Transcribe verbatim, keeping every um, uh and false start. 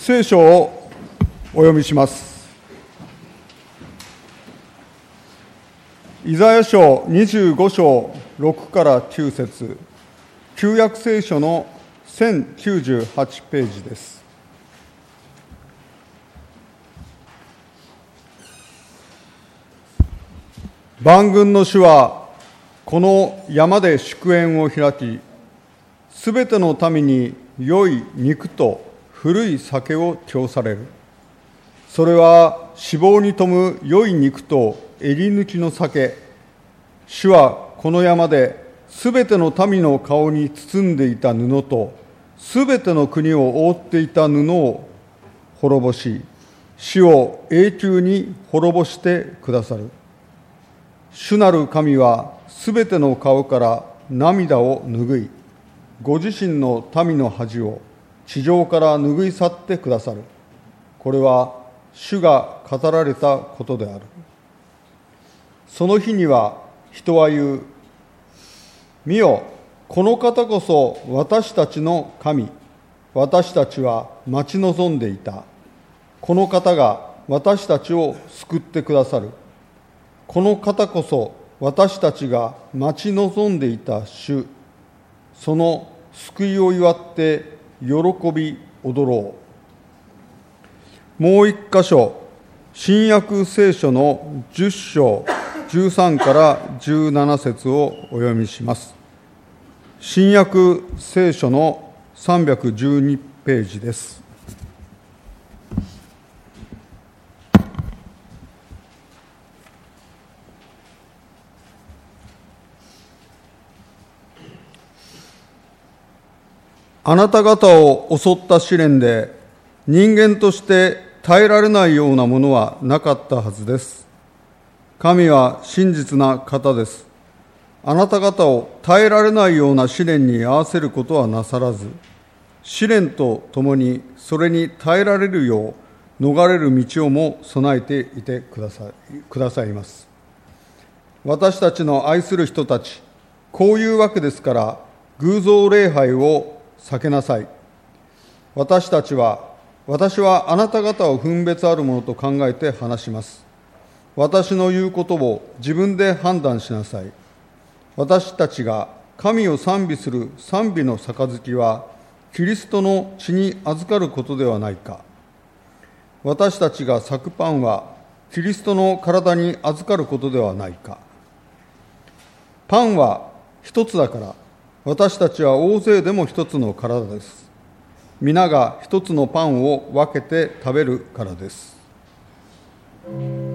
聖書をお読みします。イザヤ書にじゅうご章ろくからきゅう節、旧約聖書のせんきゅうじゅうはちページです。万軍の主はこの山で祝宴を開き、すべての民に良い肉と古い酒を供される。それは脂肪に富む良い肉と襟抜きの酒。主はこの山ですべての民の顔に包んでいた布とすべての国を覆っていた布を滅ぼし、死を永久に滅ぼしてくださる。主なる神はすべての顔から涙を拭い、ご自身の民の恥を地上から拭い去ってくださる。これは主が語られたことである。その日には人は言う。見よ、この方こそ私たちの神。私たちは待ち望んでいた。この方が私たちを救ってくださる。この方こそ私たちが待ち望んでいた主。その救いを祝って喜び踊ろう。もう一箇所、新約聖書のじゅっ章じゅうさんからじゅうなな節をお読みします。新約聖書のさんびゃくじゅうにページです。あなた方を襲った試練で人間として耐えられないようなものはなかったはずです。神は真実な方です。あなた方を耐えられないような試練に合わせることはなさらず、試練とともにそれに耐えられるよう逃れる道をも備えていてください、くださいます。私たちの愛する人たち、こういうわけですから、偶像礼拝を避けなさい。私たちは、私はあなた方を分別あるものと考えて話します。私の言うことを自分で判断しなさい。私たちが神を賛美する賛美の杯は、キリストの血に預かることではないか。私たちが裂くパンは、キリストの体に預かることではないか。パンは一つだから、私たちは大勢でも一つの体です。皆が一つのパンを分けて食べるからです。